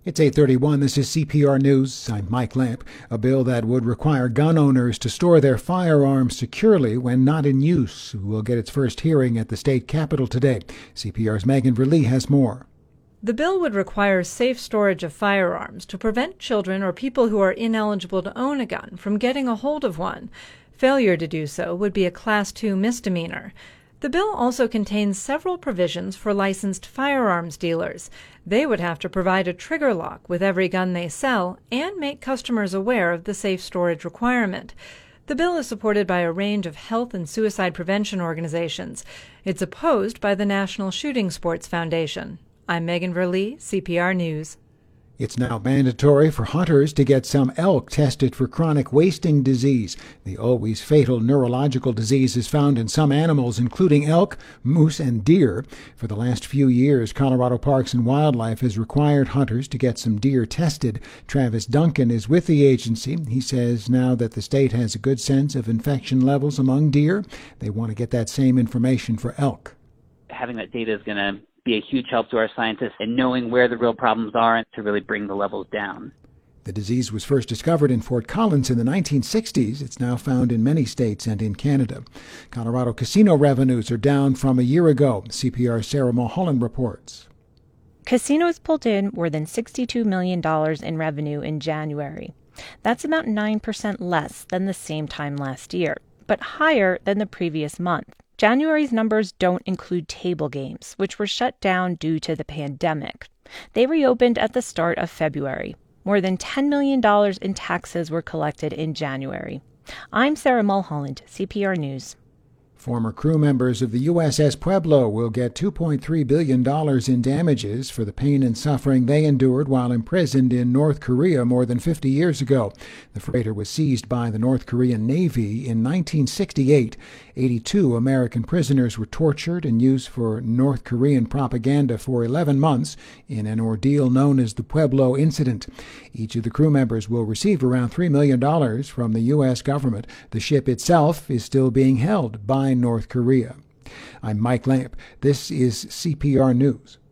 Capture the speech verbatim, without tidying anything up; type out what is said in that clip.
It's eight thirty-one. This is C P R News. I'm Mike Lamp. A bill that would require gun owners to store their firearms securely when not in use will get its first hearing at the state capitol today. C P R's Megan Verlee has more. The bill would require safe storage of firearms to prevent children or people who are ineligible to own a gun from getting a hold of one. Failure to do so would be a Class two misdemeanor. The bill also contains several provisions for licensed firearms dealers. They would have to provide a trigger lock with every gun they sell and make customers aware of the safe storage requirement. The bill is supported by a range of health and suicide prevention organizations. It's opposed by the National Shooting Sports Foundation. I'm Megan Verlee, C P R News. It's now mandatory for hunters to get some elk tested for chronic wasting disease. The always fatal neurological disease is found in some animals, including elk, moose, and deer. For the last few years, Colorado Parks and Wildlife has required hunters to get some deer tested. Travis Duncan is with the agency. He says now that the state has a good sense of infection levels among deer, they want to get that same information for elk. Having that data is going to be a huge help to our scientists in knowing where the real problems are and to really bring the levels down. The disease was first discovered in Fort Collins in the nineteen sixties. It's now found in many states and in Canada. Colorado casino revenues are down from a year ago. C P R's Sarah Mulholland reports. Casinos pulled in more than sixty-two million dollars in revenue in January. That's about nine percent less than the same time last year, but higher than the previous month. January's numbers don't include table games, which were shut down due to the pandemic. They reopened at the start of February. More than ten million dollars in taxes were collected in January. I'm Sarah Mulholland, C P R News. Former crew members of the U S S Pueblo will get two point three billion dollars in damages for the pain and suffering they endured while imprisoned in North Korea more than fifty years ago. The freighter was seized by the North Korean Navy in nineteen sixty-eight. eighty-two American prisoners were tortured and used for North Korean propaganda for eleven months in an ordeal known as the Pueblo Incident. Each of the crew members will receive around three million dollars from the U S government. The ship itself is still being held by North Korea. I'm Mike Lamp. This is C P R News.